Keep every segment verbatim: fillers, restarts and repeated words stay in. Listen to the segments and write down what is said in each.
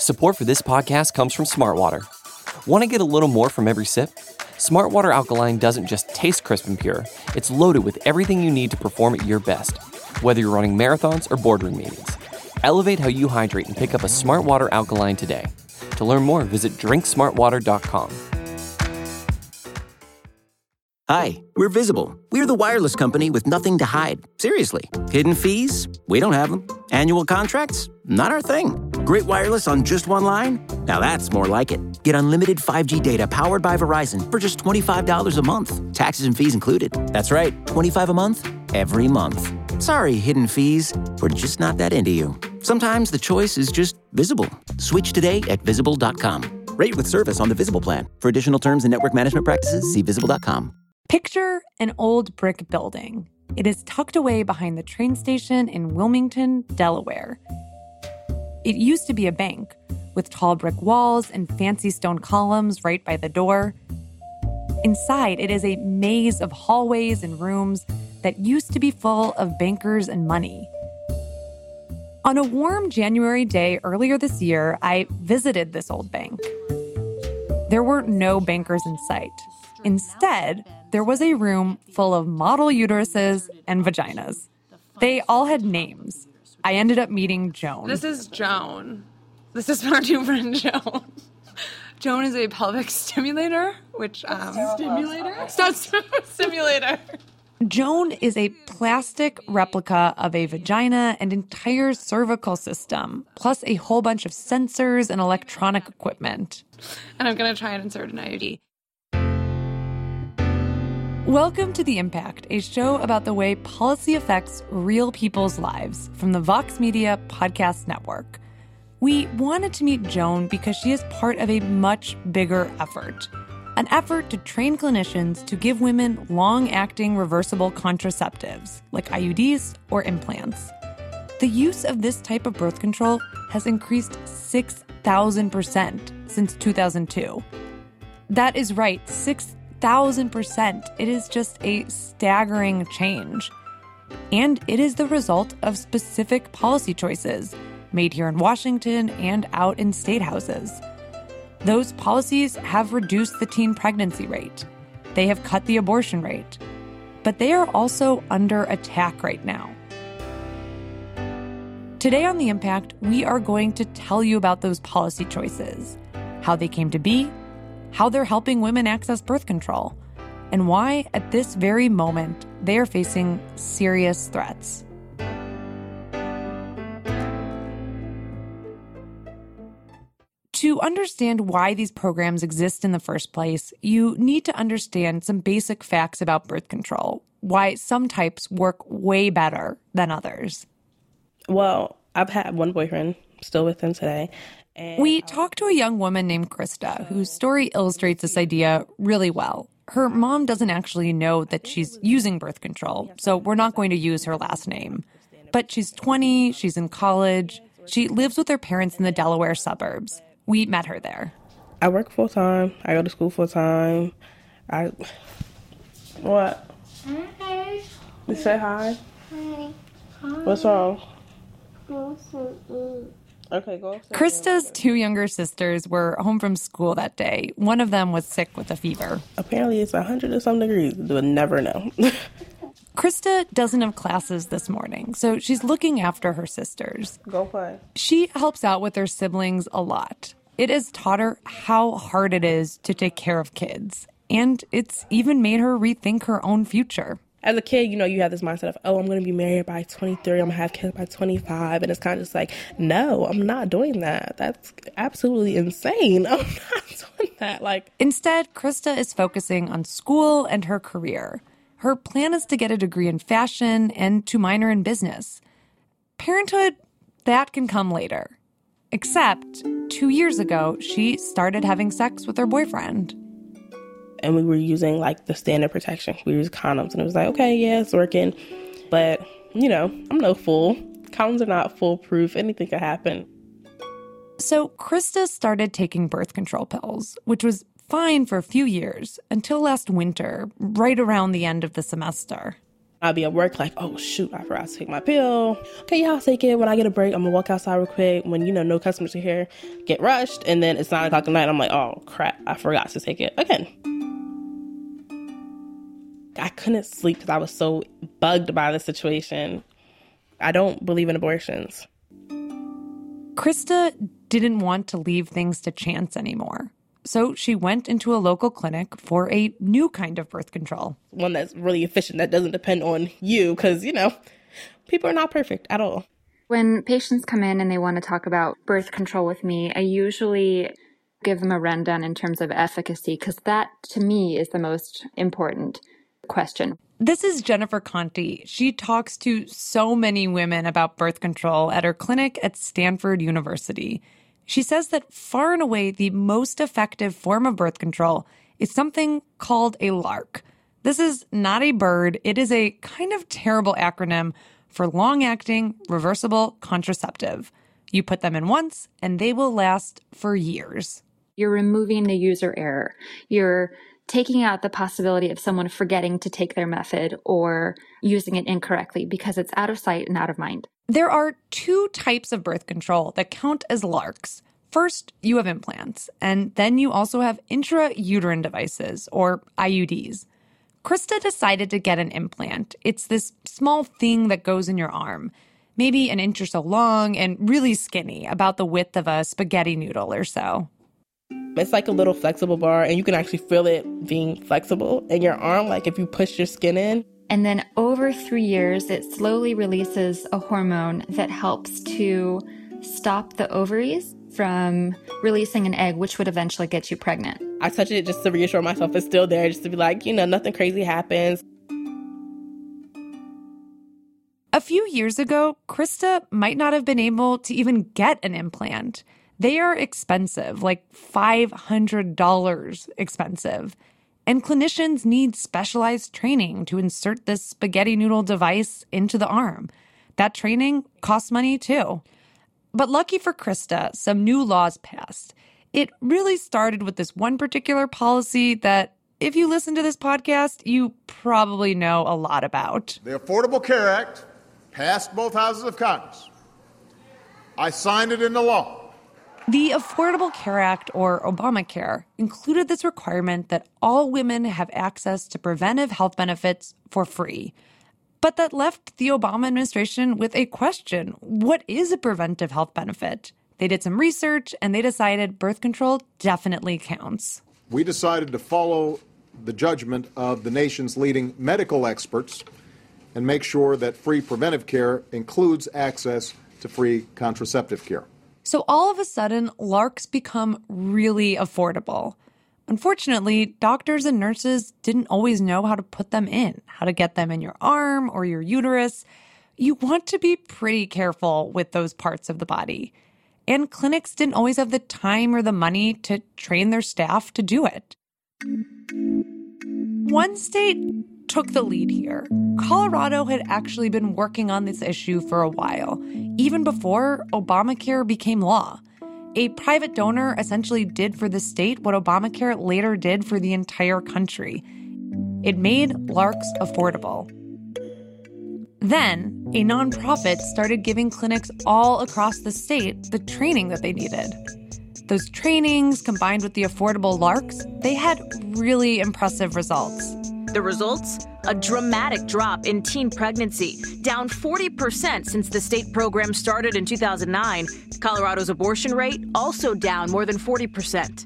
Support for this podcast comes from Smartwater. Want to get a little more from every sip? Smartwater Alkaline doesn't just taste crisp and pure. It's loaded with everything you need to perform at your best, whether you're running marathons or boardroom meetings. Elevate how you hydrate and pick up a Smartwater Alkaline today. To learn more, visit drink smart water dot com. Hi, we're Visible. We're the wireless company with nothing to hide. Seriously. Hidden fees? We don't have them. Annual contracts? Not our thing. Great wireless on just one line? Now that's more like it. Get unlimited five G data powered by Verizon for just twenty-five dollars a month. Taxes and fees included. That's right, twenty-five dollars a month, every month. Sorry, hidden fees. We're just not that into you. Sometimes the choice is just Visible. Switch today at visible dot com. Rate with service on the Visible plan. For additional terms and network management practices, see visible dot com. Picture an old brick building. It is tucked away behind the train station in Wilmington, Delaware. It used to be a bank, with tall brick walls and fancy stone columns right by the door. Inside, it is a maze of hallways and rooms that used to be full of bankers and money. On a warm January day earlier this year, I visited this old bank. There were no bankers in sight. Instead, there was a room full of model uteruses and vaginas. They all had names. I ended up meeting Joan. This is Joan. This is our new friend, Joan. Joan is a pelvic stimulator, which, um... Stimulator? Stop, stimulator. Joan is a plastic replica of a vagina and entire cervical system, plus a whole bunch of sensors and electronic equipment. And I'm going to try and insert an I U D. Welcome to The Impact, a show about the way policy affects real people's lives from the Vox Media Podcast Network. We wanted to meet Joan because she is part of a much bigger effort, an effort to train clinicians to give women long-acting reversible contraceptives, like I U Ds or implants. The use of this type of birth control has increased six thousand percent since two thousand two. That is right, six thousand percent. It is just a staggering change. And it is the result of specific policy choices made here in Washington and out in state houses. Those policies have reduced the teen pregnancy rate. They have cut the abortion rate. But they are also under attack right now. Today on The Impact, we are going to tell you about those policy choices, how they came to be, how they're helping women access birth control, and why, at this very moment, they are facing serious threats. To understand why these programs exist in the first place, you need to understand some basic facts about birth control, why some types work way better than others. Well, I've had one boyfriend, still with him today. And we talked to a young woman named Krista, whose story illustrates this idea really well. Her mom doesn't actually know that she's using birth control, so we're not going to use her last name. But she's twenty, she's in college, she lives with her parents in the Delaware suburbs. We met her there. I work full-time, I go to school full-time. I... What? Hi. You say hi? Hi. Hi. What's wrong? Go to eat. Okay, go upstairs. Krista's two younger sisters were home from school that day. One of them was sick with a fever. Apparently it's one hundred or some degrees. You would never know. Krista doesn't have classes this morning, so she's looking after her sisters. Go play. She helps out with her siblings a lot. It has taught her how hard it is to take care of kids. And it's even made her rethink her own future. As a kid, you know, you have this mindset of, oh, I'm going to be married by twenty-three, I'm going to have kids by twenty-five. And it's kind of just like, no, I'm not doing that. That's absolutely insane. I'm not doing that. Like, instead, Krista is focusing on school and her career. Her plan is to get a degree in fashion and to minor in business. Parenthood, that can come later. Except, two years ago, she started having sex with her boyfriend. And we were using, like, the standard protection. We used condoms. And it was like, okay, yeah, it's working. But, you know, I'm no fool. Condoms are not foolproof. Anything could happen. So Krista started taking birth control pills, which was fine for a few years, until last winter, right around the end of the semester. I'll be at work like, oh, shoot, I forgot to take my pill. Okay, yeah, I'll take it. When I get a break, I'm going to walk outside real quick. When, you know, no customers are here, get rushed. And then it's nine o'clock at night. I'm like, oh, crap, I forgot to take it again. I couldn't sleep because I was so bugged by the situation. I don't believe in abortions. Krista didn't want to leave things to chance anymore. So she went into a local clinic for a new kind of birth control. One that's really efficient, that doesn't depend on you, because, you know, people are not perfect at all. When patients come in and they want to talk about birth control with me, I usually give them a rundown in terms of efficacy, because that, to me, is the most important question. This is Jennifer Conti. She talks to so many women about birth control at her clinic at Stanford University. She says that far and away the most effective form of birth control is something called a LARC. This is not a bird. It is a kind of terrible acronym for long-acting, reversible contraceptive. You put them in once, and they will last for years. You're removing the user error. You're taking out the possibility of someone forgetting to take their method or using it incorrectly because it's out of sight and out of mind. There are two types of birth control that count as LARCs. First, you have implants, and then you also have intrauterine devices, or I U Ds. Krista decided to get an implant. It's this small thing that goes in your arm, maybe an inch or so long and really skinny, about the width of a spaghetti noodle or so. It's like a little flexible bar, and you can actually feel it being flexible in your arm, like if you push your skin in. And then over three years, it slowly releases a hormone that helps to stop the ovaries from releasing an egg, which would eventually get you pregnant. I touch it just to reassure myself it's still there, just to be like, you know, nothing crazy happens. A few years ago, Krista might not have been able to even get an implant. They are expensive, like five hundred dollars expensive. And clinicians need specialized training to insert this spaghetti noodle device into the arm. That training costs money too. But lucky for Krista, some new laws passed. It really started with this one particular policy that, if you listen to this podcast, you probably know a lot about. The Affordable Care Act passed both houses of Congress. I signed it into law. The Affordable Care Act, or Obamacare, included this requirement that all women have access to preventive health benefits for free. But that left the Obama administration with a question. What is a preventive health benefit? They did some research, and they decided birth control definitely counts. We decided to follow the judgment of the nation's leading medical experts and make sure that free preventive care includes access to free contraceptive care. So all of a sudden, LARCs become really affordable. Unfortunately, doctors and nurses didn't always know how to put them in, how to get them in your arm or your uterus. You want to be pretty careful with those parts of the body. And clinics didn't always have the time or the money to train their staff to do it. One state took the lead here. Colorado had actually been working on this issue for a while, even before Obamacare became law. A private donor essentially did for the state what Obamacare later did for the entire country. It made LARCs affordable. Then, a nonprofit started giving clinics all across the state the training that they needed. Those trainings, combined with the affordable LARCs, they had really impressive results. The results? A dramatic drop in teen pregnancy, down forty percent since the state program started in two thousand nine. Colorado's abortion rate also down more than forty percent.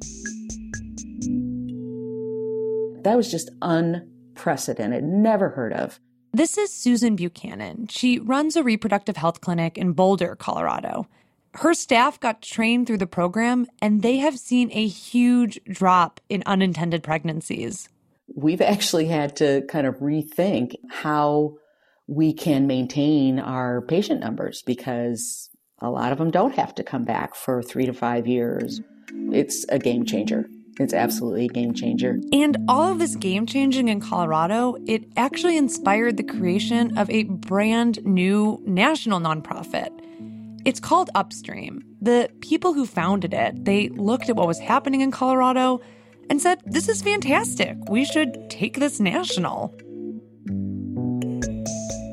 That was just unprecedented, never heard of. This is Susan Buchanan. She runs a reproductive health clinic in Boulder, Colorado. Her staff got trained through the program, and they have seen a huge drop in unintended pregnancies. We've actually had to kind of rethink how we can maintain our patient numbers because a lot of them don't have to come back for three to five years. It's a game changer. It's absolutely a game changer. And all of this game changing in Colorado, it actually inspired the creation of a brand new national nonprofit. It's called Upstream. The people who founded it, they looked at what was happening in Colorado and said, this is fantastic. We should take this national.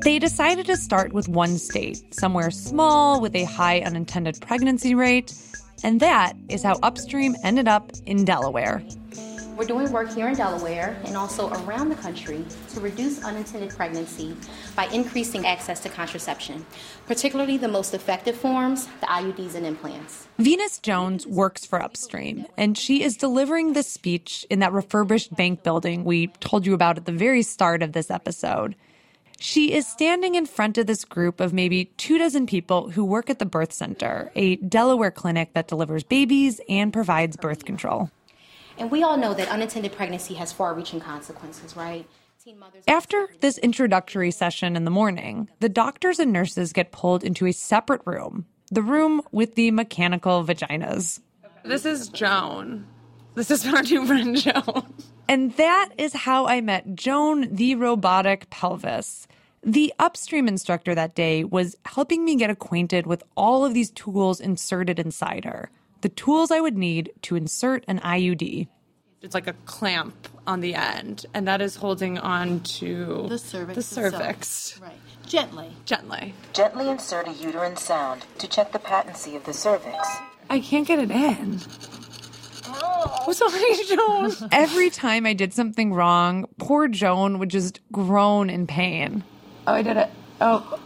They decided to start with one state, somewhere small with a high unintended pregnancy rate, and that is how Upstream ended up in Delaware. We're doing work here in Delaware and also around the country to reduce unintended pregnancy by increasing access to contraception, particularly the most effective forms, the I U Ds and implants. Venus Jones works for Upstream, and she is delivering this speech in that refurbished bank building we told you about at the very start of this episode. She is standing in front of this group of maybe two dozen people who work at the Birth Center, a Delaware clinic that delivers babies and provides birth control. And we all know that unintended pregnancy has far-reaching consequences, right? After this introductory session in the morning, the doctors and nurses get pulled into a separate room, the room with the mechanical vaginas. This is Joan. This is our new friend, Joan. And that is how I met Joan, the robotic pelvis. The Upstream instructor that day was helping me get acquainted with all of these tools inserted inside her. The tools I would need to insert an I U D. It's like a clamp on the end, and that is holding on to the cervix. The cervix. Itself. Right. Gently. Gently. Gently insert a uterine sound to check the patency of the cervix. I can't get it in. Oh, sorry, Joan. Every time I did something wrong, poor Joan would just groan in pain. Oh, I did it. Oh.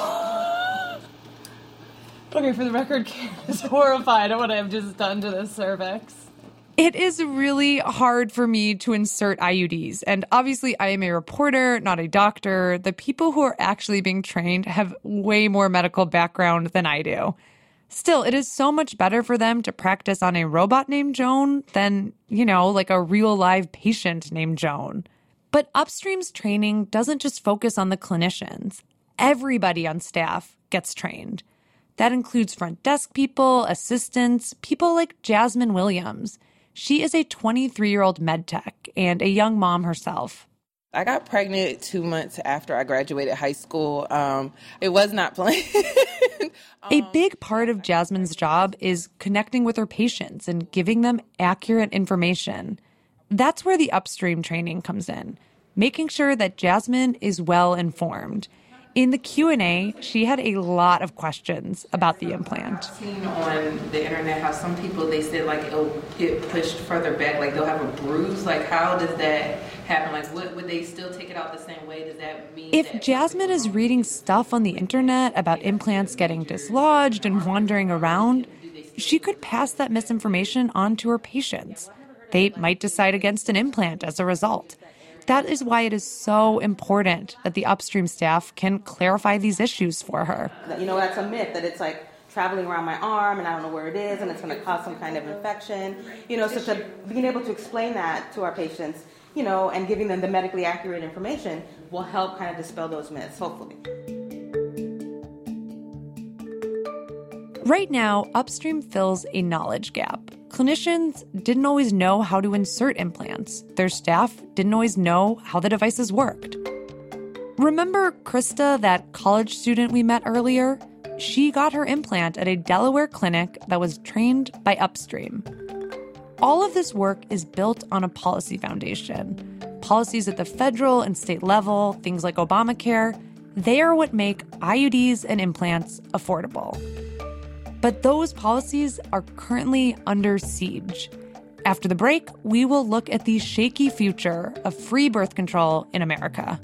Okay, for the record, Kate is horrified at what I've just done to the cervix. It is really hard for me to insert I U Ds. And obviously, I am a reporter, not a doctor. The people who are actually being trained have way more medical background than I do. Still, it is so much better for them to practice on a robot named Joan than, you know, like a real live patient named Joan. But Upstream's training doesn't just focus on the clinicians. Everybody on staff gets trained. That includes front desk people, assistants, people like Jasmine Williams. She is a twenty-three-year-old med tech and a young mom herself. I got pregnant two months after I graduated high school. Um, it was not planned. um, a big part of Jasmine's job is connecting with her patients and giving them accurate information. That's where the Upstream training comes in, making sure that Jasmine is well informed. In the Q and A, she had a lot of questions about the implant. I've seen on the internet how some people, they said like it'll get pushed further back, like they'll have a bruise. Like how does that happen? Like what, would they still take it out the same way? Does that mean If that Jasmine is reading stuff on the internet about implants getting dislodged and wandering around, she could pass that misinformation on to her patients. They might decide against an implant as a result. That is why it is so important that the Upstream staff can clarify these issues for her. You know, that's a myth that it's like traveling around my arm and I don't know where it is and it's going to cause some kind of infection. You know, so to being able to explain that to our patients, you know, and giving them the medically accurate information will help kind of dispel those myths, hopefully. Right now, Upstream fills a knowledge gap. Clinicians didn't always know how to insert implants. Their staff didn't always know how the devices worked. Remember Krista, that college student we met earlier? She got her implant at a Delaware clinic that was trained by Upstream. All of this work is built on a policy foundation. Policies at the federal and state level, things like Obamacare, they are what make I U Ds and implants affordable. But those policies are currently under siege. After the break, we will look at the shaky future of free birth control in America.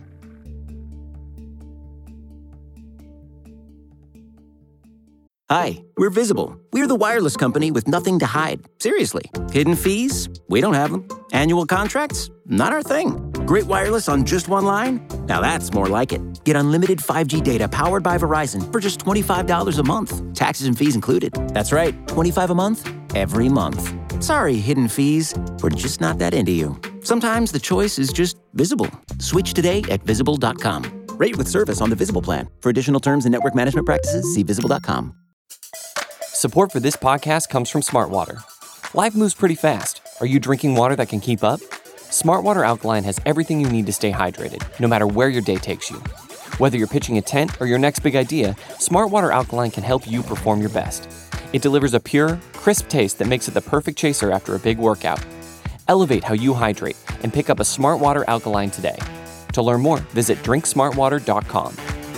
Hi, we're Visible. We're the wireless company with nothing to hide. Seriously. Hidden fees? We don't have them. Annual contracts? Not our thing. Great wireless on just one line? Now that's more like it. Get unlimited five G data powered by Verizon for just twenty-five dollars a month. Taxes and fees included. That's right, twenty-five dollars a month, every month. Sorry, hidden fees. We're just not that into you. Sometimes the choice is just Visible. Switch today at visible dot com. Rate with service on the Visible plan. For additional terms and network management practices, see visible dot com. Support for this podcast comes from Smartwater. Life moves pretty fast. Are you drinking water that can keep up? Smartwater Alkaline has everything you need to stay hydrated, no matter where your day takes you. Whether you're pitching a tent or your next big idea, Smartwater Alkaline can help you perform your best. It delivers a pure, crisp taste that makes it the perfect chaser after a big workout. Elevate how you hydrate and pick up a Smartwater Alkaline today. To learn more, visit drink smart water dot com.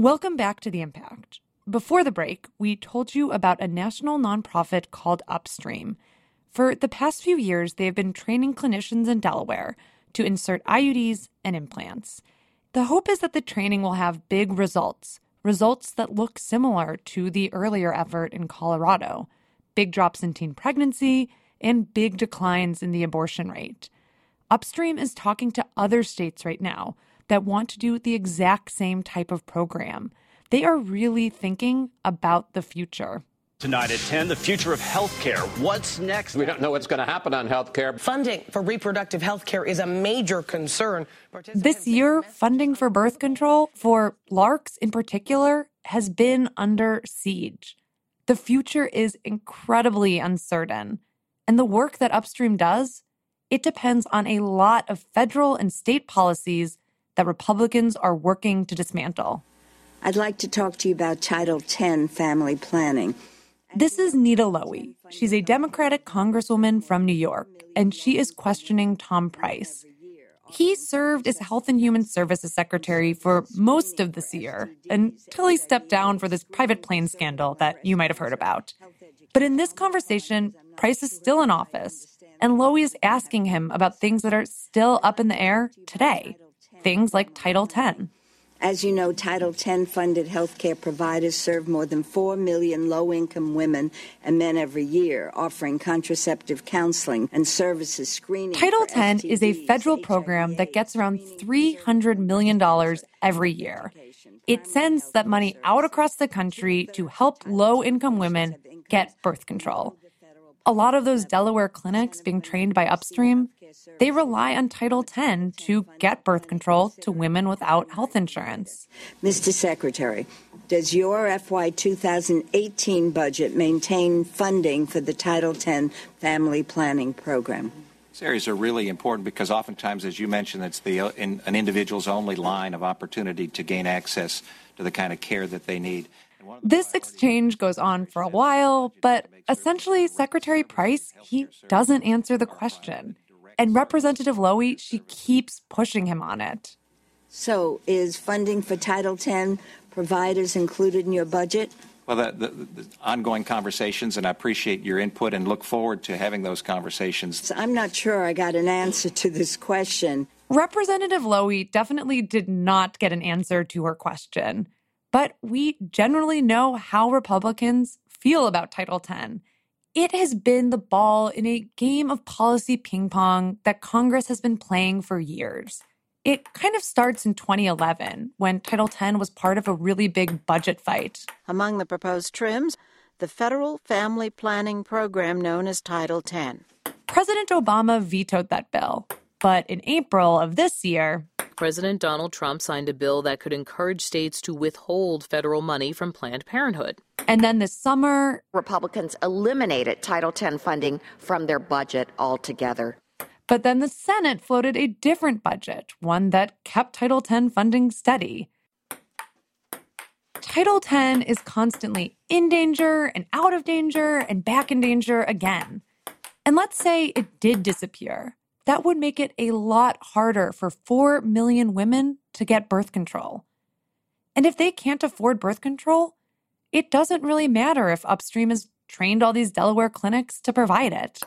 Welcome back to The Impact. Before the break, we told you about a national nonprofit called Upstream. For the past few years, they have been training clinicians in Delaware to insert I U Ds and implants. The hope is that the training will have big results, results that look similar to the earlier effort in Colorado, big drops in teen pregnancy and big declines in the abortion rate. Upstream is talking to other states right now that want to do the exact same type of program. They are really thinking about the future. Tonight at ten, the future of healthcare. What's next? We don't know what's going to happen on healthcare. Funding for reproductive health care is a major concern. This year, funding for birth control, for LARCs in particular, has been under siege. The future is incredibly uncertain. And the work that Upstream does, it depends on a lot of federal and state policies that Republicans are working to dismantle. I'd like to talk to you about Title ten family planning. This is Nita Lowey. She's a Democratic congresswoman from New York, and she is questioning Tom Price. He served as Health and Human Services Secretary for most of this year, until he stepped down for this private plane scandal that you might have heard about. But in this conversation, Price is still in office, and Lowey is asking him about things that are still up in the air today. Things like Title ten. As you know, Title ten funded healthcare providers serve more than four million low-income women and men every year, offering contraceptive counseling and services screening. Title ten is a federal program that gets around three hundred million dollars every year. It sends that money out across the country to help low-income women get birth control. A lot of those Delaware clinics being trained by Upstream, they rely on Title ten to get birth control to women without health insurance. Mister Secretary, does your F Y twenty eighteen budget maintain funding for the Title ten family planning program? These areas are really important because oftentimes, as you mentioned, it's the in, an individual's only line of opportunity to gain access to the kind of care that they need. This exchange goes on for a while, but essentially Secretary Price, he doesn't answer the question. And Representative Lowey, she keeps pushing him on it. So is funding for Title ten providers included in your budget? Well, the, the, the ongoing conversations, and I appreciate your input and look forward to having those conversations. So I'm not sure I got an answer to this question. Representative Lowey definitely did not get an answer to her question. But we generally know how Republicans feel about Title ten. It has been the ball in a game of policy ping pong that Congress has been playing for years. It kind of starts in twenty eleven, when Title ten was part of a really big budget fight. Among the proposed trims, the federal family planning program known as Title ten. President Obama vetoed that bill. But in April of this year, President Donald Trump signed a bill that could encourage states to withhold federal money from Planned Parenthood. And then this summer, Republicans eliminated Title ten funding from their budget altogether. But then the Senate floated a different budget, one that kept Title ten funding steady. Title ten is constantly in danger and out of danger and back in danger again. And let's say it did disappear. That would make it a lot harder for four million women to get birth control. And if they can't afford birth control, it doesn't really matter if Upstream has trained all these Delaware clinics to provide it.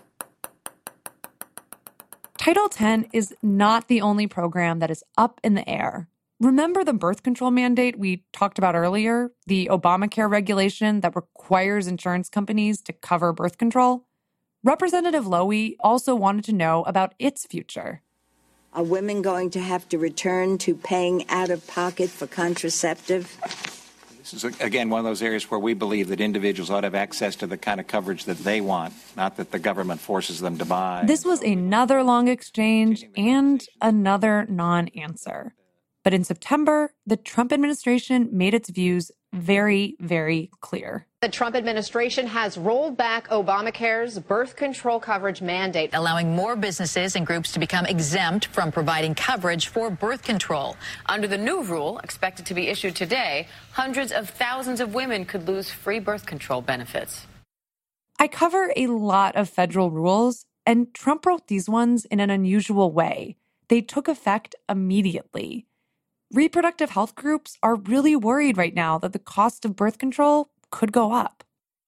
Title ten is not the only program that is up in the air. Remember the birth control mandate we talked about earlier, the Obamacare regulation that requires insurance companies to cover birth control? Representative Lowey also wanted to know about its future. Are women going to have to return to paying out of pocket for contraceptive? This is, again, one of those areas where we believe that individuals ought to have access to the kind of coverage that they want, not that the government forces them to buy. This was another long exchange and another non-answer. But in September, the Trump administration made its views very, very clear. The Trump administration has rolled back Obamacare's birth control coverage mandate, allowing more businesses and groups to become exempt from providing coverage for birth control. Under the new rule, expected to be issued today, hundreds of thousands of women could lose free birth control benefits. I cover a lot of federal rules, and Trump wrote these ones in an unusual way. They took effect immediately. reproductive health groups are really worried right now that the cost of birth control could go up.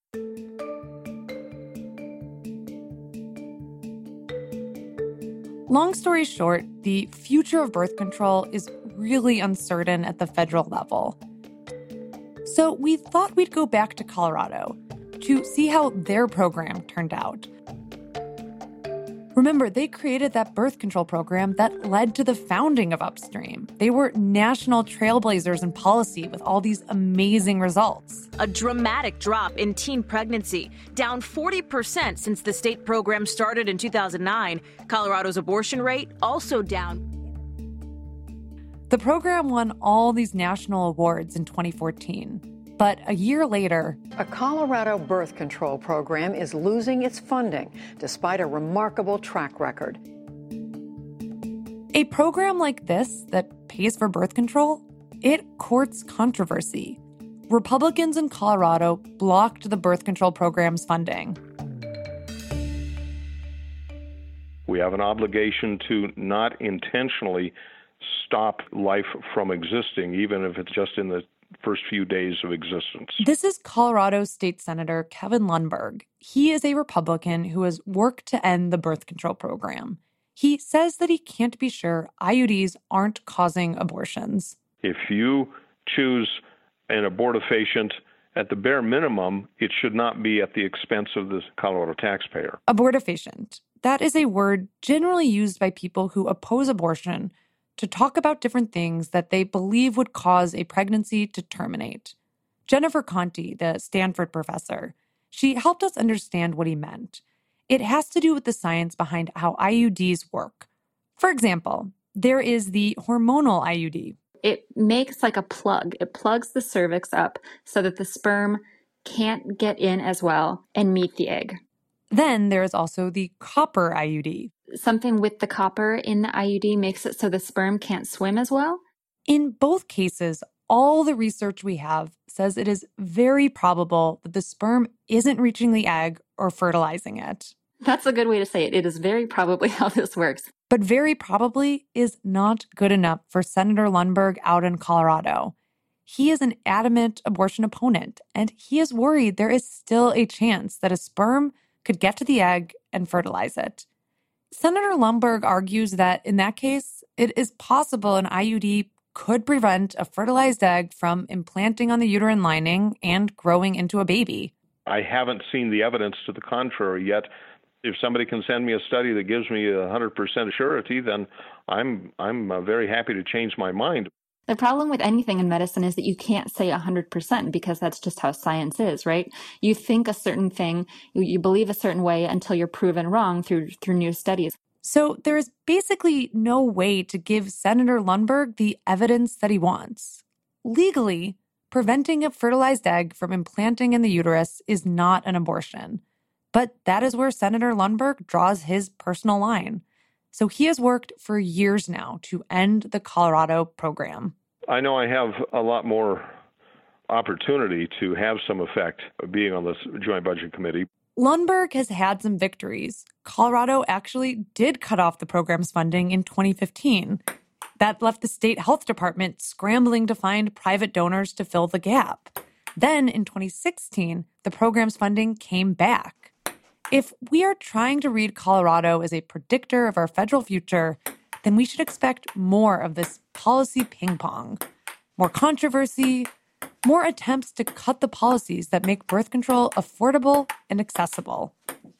Long story short, the future of birth control is really uncertain at the federal level. So we thought we'd go back to Colorado to see how their program turned out. Remember, they created that birth control program that led to the founding of Upstream. They were national trailblazers in policy with all these amazing results. A dramatic drop in teen pregnancy, down forty percent since the state program started in two thousand nine. Colorado's abortion rate also down. The program won all these national awards in twenty fourteen. But a year later, a Colorado birth control program is losing its funding despite a remarkable track record. A program like this that pays for birth control, it courts controversy. Republicans in Colorado blocked the birth control program's funding. We have an obligation to not intentionally stop life from existing, even if it's just in the first few days of existence. This is Colorado State Senator Kevin Lundberg. He is a Republican who has worked to end the birth control program. He says that he can't be sure I U Ds aren't causing abortions. If you choose an abortifacient, at the bare minimum, it should not be at the expense of the Colorado taxpayer. Abortifacient. That is a word generally used by people who oppose abortion to talk about different things that they believe would cause a pregnancy to terminate. Jennifer Conti, the Stanford professor, she helped us understand what he meant. It has to do with the science behind how I U Ds work. For example, there is the hormonal I U D. It makes like a plug. It plugs the cervix up so that the sperm can't get in as well and meet the egg. Then there is also the copper I U D. Something with the copper in the I U D makes it so the sperm can't swim as well? In both cases, all the research we have says it is very probable that the sperm isn't reaching the egg or fertilizing it. That's a good way to say it. It is very probably how this works. But very probably is not good enough for Senator Lundberg out in Colorado. He is an adamant abortion opponent, and he is worried there is still a chance that a sperm could get to the egg and fertilize it. Senator Lundberg argues that in that case, it is possible an I U D could prevent a fertilized egg from implanting on the uterine lining and growing into a baby. I haven't seen the evidence to the contrary yet. If somebody can send me a study that gives me one hundred percent surety, then I'm I'm uh, very happy to change my mind. The problem with anything in medicine is that you can't say one hundred percent because that's just how science is, right? You think a certain thing, you, you believe a certain way until you're proven wrong through through new studies. So there is basically no way to give Senator Lundberg the evidence that he wants. Legally, preventing a fertilized egg from implanting in the uterus is not an abortion. But that is where Senator Lundberg draws his personal line. So he has worked for years now to end the Colorado program. I know I have a lot more opportunity to have some effect of being on this Joint Budget Committee. Lundberg has had some victories. Colorado actually did cut off the program's funding in twenty fifteen. That left the state health department scrambling to find private donors to fill the gap. Then in twenty sixteen, the program's funding came back. If we are trying to read Colorado as a predictor of our federal future, then we should expect more of this policy ping pong. More controversy, more attempts to cut the policies that make birth control affordable and accessible.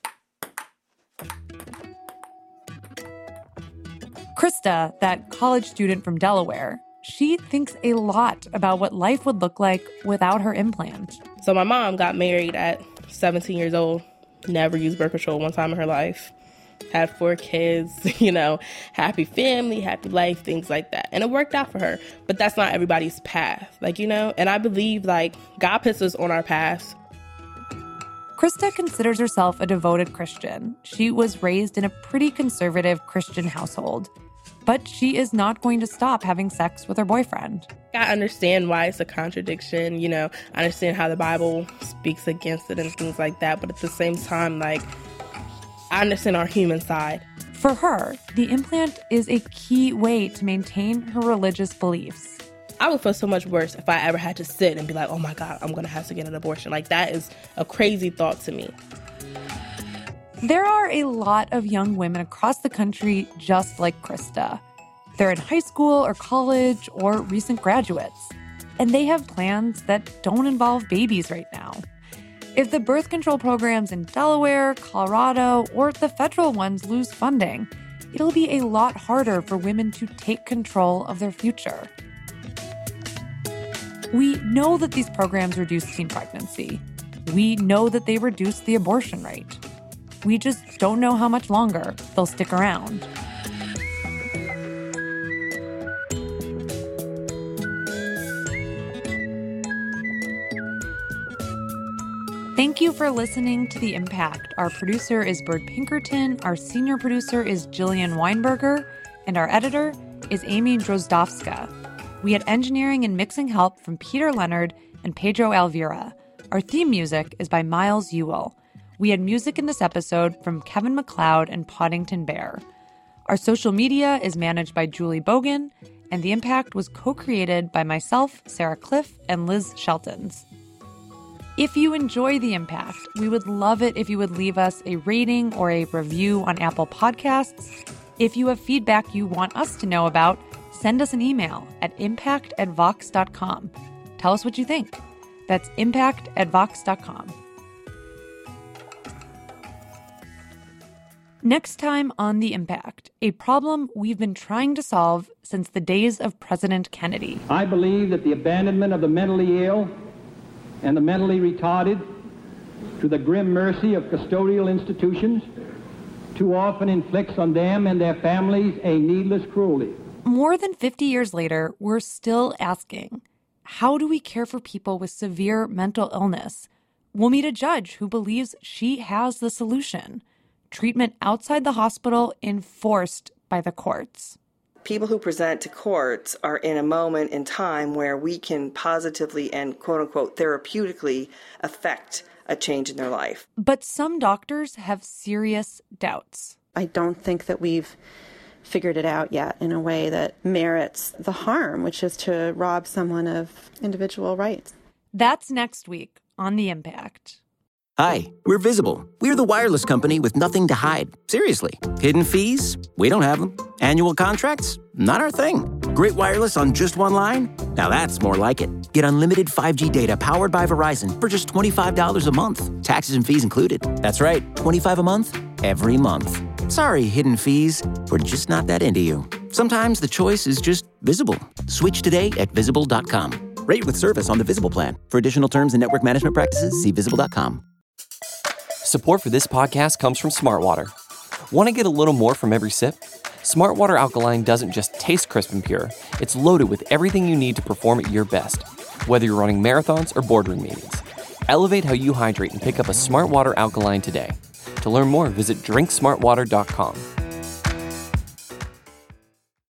Krista, that college student from Delaware, she thinks a lot about what life would look like without her implant. So my mom got married at seventeen years old. Never used birth control one time in her life. Had four kids, you know, happy family, happy life, things like that. And it worked out for her. But that's not everybody's path, like, you know. And I believe, like, God puts us on our path. Krista considers herself a devoted Christian. She was raised in a pretty conservative Christian household. But she is not going to stop having sex with her boyfriend. I understand why it's a contradiction, you know. I understand how the Bible speaks against it and things like that. But at the same time, like, I understand our human side. For her, the implant is a key way to maintain her religious beliefs. I would feel so much worse if I ever had to sit and be like, oh my God, I'm going to have to get an abortion. Like, that is a crazy thought to me. There are a lot of young women across the country just like Krista. They're in high school or college or recent graduates, and they have plans that don't involve babies right now. If the birth control programs in Delaware, Colorado, or the federal ones lose funding, it'll be a lot harder for women to take control of their future. We know that these programs reduce teen pregnancy. We know that they reduce the abortion rate. We just don't know how much longer they'll stick around. Thank you for listening to The Impact. Our producer is Bird Pinkerton, our senior producer is Jillian Weinberger, and our editor is Amy Drozdowska. We had engineering and mixing help from Peter Leonard and Pedro Alvira. Our theme music is by Miles Ewell. We had music in this episode from Kevin MacLeod and Poddington Bear. Our social media is managed by Julie Bogan, and The Impact was co-created by myself, Sarah Cliff, and Liz Sheltons. If you enjoy The Impact, we would love it if you would leave us a rating or a review on Apple Podcasts. If you have feedback you want us to know about, send us an email at impact at vox dot com. Tell us what you think. That's impact at vox dot com. Next time on The Impact, a problem we've been trying to solve since the days of President Kennedy. I believe that the abandonment of the mentally ill and the mentally retarded to the grim mercy of custodial institutions too often inflicts on them and their families a needless cruelty. More than fifty years later, we're still asking, how do we care for people with severe mental illness? We'll meet a judge who believes she has the solution. Treatment outside the hospital enforced by the courts. People who present to courts are in a moment in time where we can positively and quote-unquote therapeutically affect a change in their life. But some doctors have serious doubts. I don't think that we've figured it out yet in a way that merits the harm, which is to rob someone of individual rights. That's next week on The Impact. Hi, we're Visible. We're the wireless company with nothing to hide. Seriously. Hidden fees? We don't have them. Annual contracts? Not our thing. Great wireless on just one line? Now that's more like it. Get unlimited five G data powered by Verizon for just twenty-five dollars a month. Taxes and fees included. That's right, twenty-five dollars a month, every month. Sorry, hidden fees. We're just not that into you. Sometimes the choice is just Visible. Switch today at visible dot com. Rate with service on the Visible plan. For additional terms and network management practices, see visible dot com. Support for this podcast comes from Smartwater. Want to get a little more from every sip? Smartwater Alkaline doesn't just taste crisp and pure. It's loaded with everything you need to perform at your best, whether you're running marathons or boardroom meetings. Elevate how you hydrate and pick up a Smartwater Alkaline today. To learn more, visit drink smart water dot com.